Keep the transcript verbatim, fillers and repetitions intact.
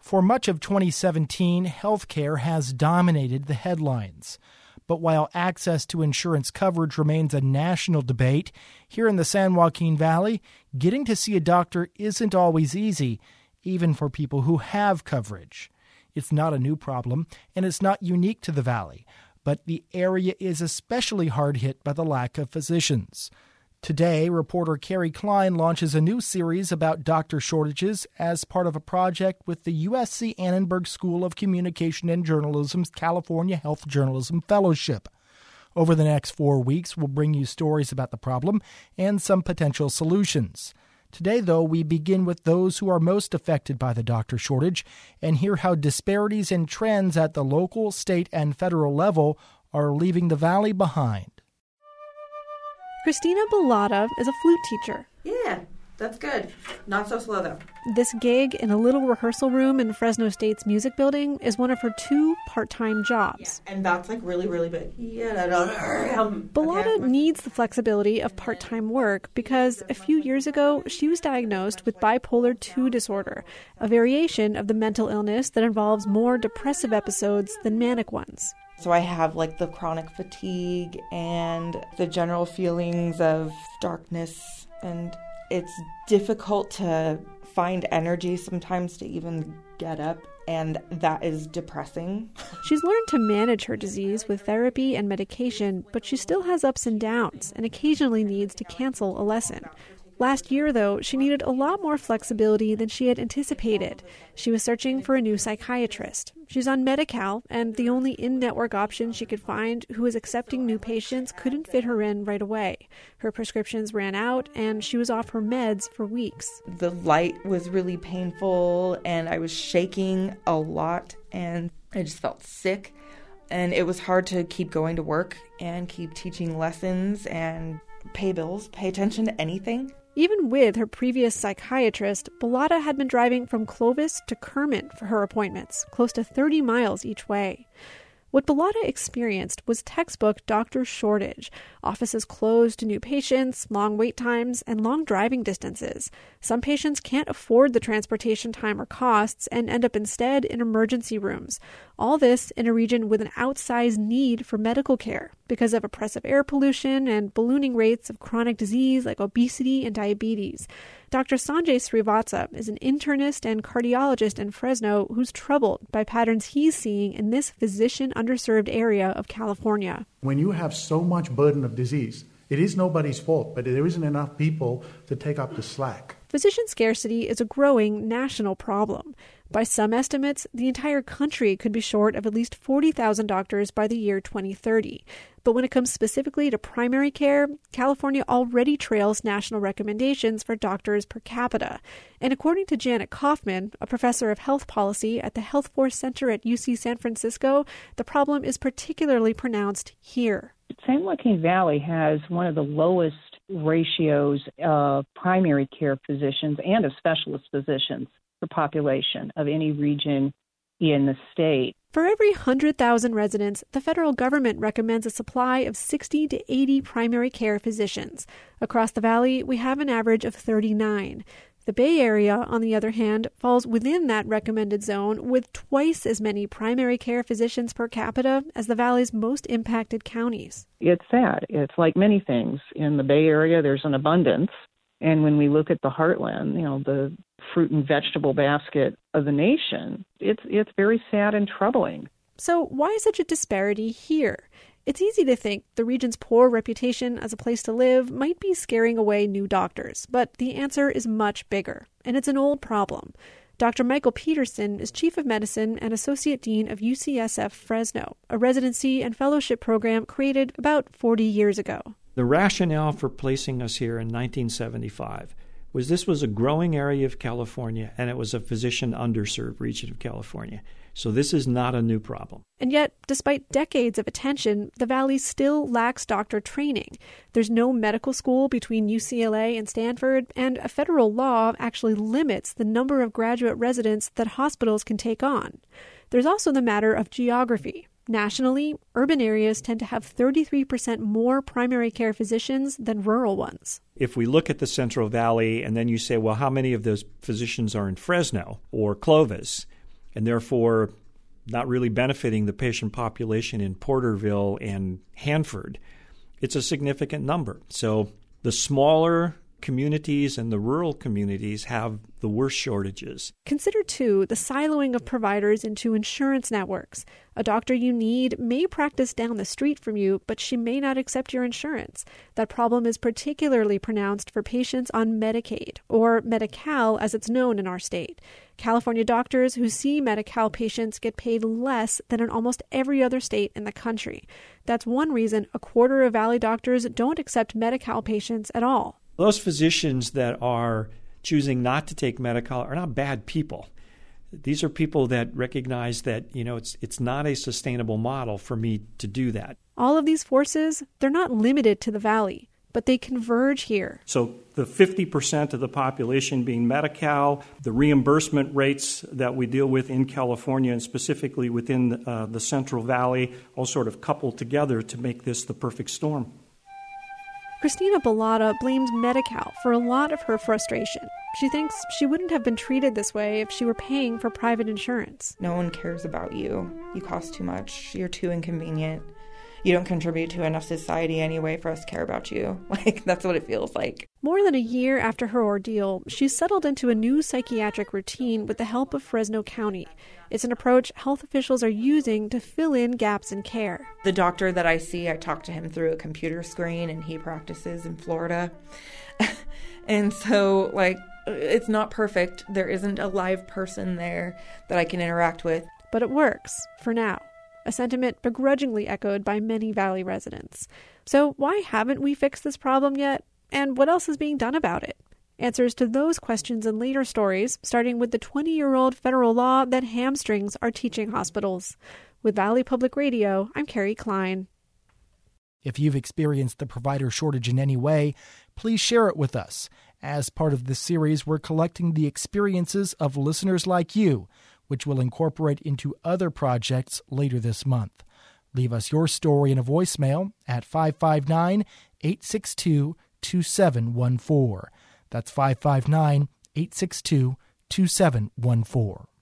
For much of twenty seventeen, healthcare has dominated the headlines. But while access to insurance coverage remains a national debate, here in the San Joaquin Valley, getting to see a doctor isn't always easy, even for people who have coverage. It's not a new problem, and it's not unique to the valley, but the area is especially hard hit by the lack of physicians. Today, reporter Carrie Klein launches a new series about doctor shortages as part of a project with the U S C Annenberg School of Communication and Journalism's California Health Journalism Fellowship. Over the next four weeks, we'll bring you stories about the problem and some potential solutions. Today, though, we begin with those who are most affected by the doctor shortage and hear how disparities and trends at the local, state, and federal level are leaving the valley behind. Christina Bellata is a flute teacher. Yeah, that's good. Not so slow, though. This gig in a little rehearsal room in Fresno State's music building is one of her two part-time jobs. Yeah, and that's like really, really big. Yeah, don't hurry. Bellata okay. needs the flexibility of part-time work because a few years ago, she was diagnosed with bipolar two disorder, a variation of the mental illness that involves more depressive episodes than manic ones. So I have like the chronic fatigue and the general feelings of darkness, and it's difficult to find energy sometimes to even get up, and that is depressing. She's learned to manage her disease with therapy and medication, but she still has ups and downs and occasionally needs to cancel a lesson. Last year, though, she needed a lot more flexibility than she had anticipated. She was searching for a new psychiatrist. She's on Medi-Cal, and the only in-network option she could find who was accepting new patients couldn't fit her in right away. Her prescriptions ran out, and she was off her meds for weeks. The light was really painful, and I was shaking a lot, and I just felt sick. And it was hard to keep going to work and keep teaching lessons and pay bills, pay attention to anything. Even with her previous psychiatrist, Bellata had been driving from Clovis to Kermit for her appointments, close to thirty miles each way. What Bellata experienced was textbook doctor shortage. Offices closed to new patients, long wait times, and long driving distances. Some patients can't afford the transportation time or costs and end up instead in emergency rooms. All this in a region with an outsized need for medical care because of oppressive air pollution and ballooning rates of chronic disease like obesity and diabetes. Doctor Sanjay Srivatsa is an internist and cardiologist in Fresno who's troubled by patterns he's seeing in this physician-underserved area of California. When you have so much burden of disease, it is nobody's fault, but there isn't enough people to take up the slack. Physician scarcity is a growing national problem. By some estimates, the entire country could be short of at least forty thousand doctors by the year twenty thirty. But when it comes specifically to primary care, California already trails national recommendations for doctors per capita. And according to Janet Kaufman, a professor of health policy at the Health Force Center at U C San Francisco, the problem is particularly pronounced here. San Joaquin Valley has one of the lowest ratios of primary care physicians and of specialist physicians per population of any region in the state. For every one hundred thousand residents, the federal government recommends a supply of sixty to eighty primary care physicians. Across the valley, we have an average of thirty-nine. The Bay Area, on the other hand, falls within that recommended zone with twice as many primary care physicians per capita as the valley's most impacted counties. It's sad. It's like many things. In the Bay Area, there's an abundance. And when we look at the heartland, you know, the fruit and vegetable basket of the nation, it's it's very sad and troubling. So why such a disparity here? It's easy to think the region's poor reputation as a place to live might be scaring away new doctors, but the answer is much bigger, and it's an old problem. Doctor Michael Peterson is Chief of Medicine and Associate Dean of U C S F Fresno, a residency and fellowship program created about forty years ago. The rationale for placing us here in nineteen seventy-five was this was a growing area of California, and it was a physician-underserved region of California. So this is not a new problem. And yet, despite decades of attention, the Valley still lacks doctor training. There's no medical school between U C L A and Stanford, and a federal law actually limits the number of graduate residents that hospitals can take on. There's also the matter of geography. Nationally, urban areas tend to have thirty-three percent more primary care physicians than rural ones. If we look at the Central Valley and then you say, well, how many of those physicians are in Fresno or Clovis? and therefore not really benefiting the patient population in Porterville and Hanford. It's a significant number. So the smaller communities and the rural communities have the worst shortages. Consider, too, the siloing of providers into insurance networks. A doctor you need may practice down the street from you, but she may not accept your insurance. That problem is particularly pronounced for patients on Medicaid, or Medi-Cal as it's known in our state. California doctors who see Medi-Cal patients get paid less than in almost every other state in the country. That's one reason a quarter of Valley doctors don't accept Medi-Cal patients at all. Those physicians that are choosing not to take Medi-Cal are not bad people. These are people that recognize that, you know, it's it's not a sustainable model for me to do that. All of these forces, they're not limited to the Valley, but they converge here. So the fifty percent of the population being Medi-Cal, the reimbursement rates that we deal with in California and specifically within uh, the Central Valley all sort of couple together to make this the perfect storm. Christina Bellotta blames Medi-Cal for a lot of her frustration. She thinks she wouldn't have been treated this way if she were paying for private insurance. No one cares about you. You cost too much. You're too inconvenient. You don't contribute to enough society anyway for us to care about you. Like, that's what it feels like. More than a year after her ordeal, she's settled into a new psychiatric routine with the help of Fresno County. It's an approach health officials are using to fill in gaps in care. The doctor that I see, I talk to him through a computer screen, and he practices in Florida. And so, like, it's not perfect. There isn't a live person there that I can interact with. But it works, for now. A sentiment begrudgingly echoed by many Valley residents. So why haven't we fixed this problem yet? And what else is being done about it? Answers to those questions in later stories, starting with the twenty-year-old federal law that hamstrings our teaching hospitals. With Valley Public Radio, I'm Carrie Klein. If you've experienced the provider shortage in any way, please share it with us. As part of this series, we're collecting the experiences of listeners like you, which we'll incorporate into other projects later this month. Leave us your story in a voicemail at five five nine, eight six two, two seven one four. That's five five nine, eight six two, two seven one four.